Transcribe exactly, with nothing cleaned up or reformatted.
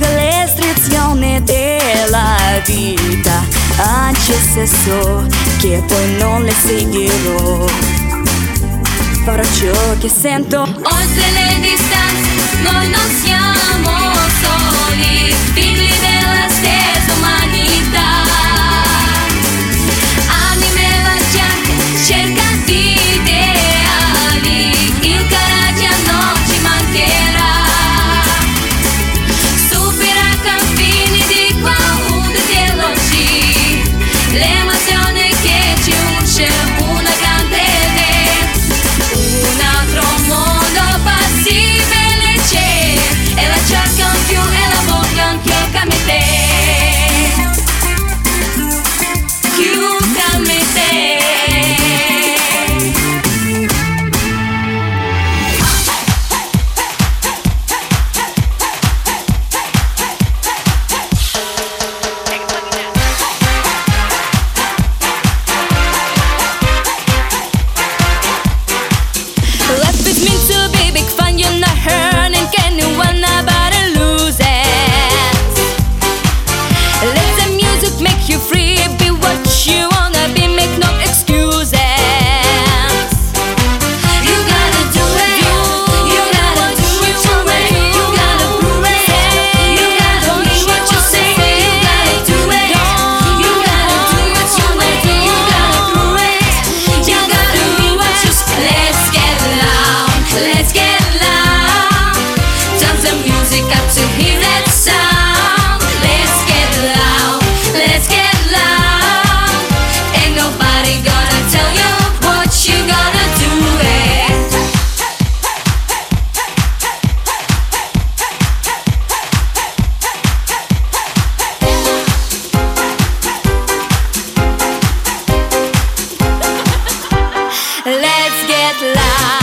le restrizioni della vita, anche se so che poi non le seguirò. Farò ciò che sento. Oltre le distanze noi non siamo soli, figli della stessa umanità. Anime vaggianti, cercano di ideali, il coraggio non ci mancherà. Superà confini di qualunque ideologia, l'emozione che ci unisce una grande idea. Un altro mondo possibile c'è, e la cercano più e la vogliono più come te, più come te. Life is meant to be big fun, you're not hurting, can you want nobody lose it? Let the music make you free, be what you wanna be, make no excuses. You gotta do it, you gotta do what you want, you gotta prove it, you gotta mean what you say, you gotta do it, you gotta do what you want, you gotta prove it, you gotta mean what you say. Let's get loud, let's get loud, turn the music up to hear that sound. Let's get loud, let's get loud, ain't nobody gonna tell you what you gotta do it. Let's get loud.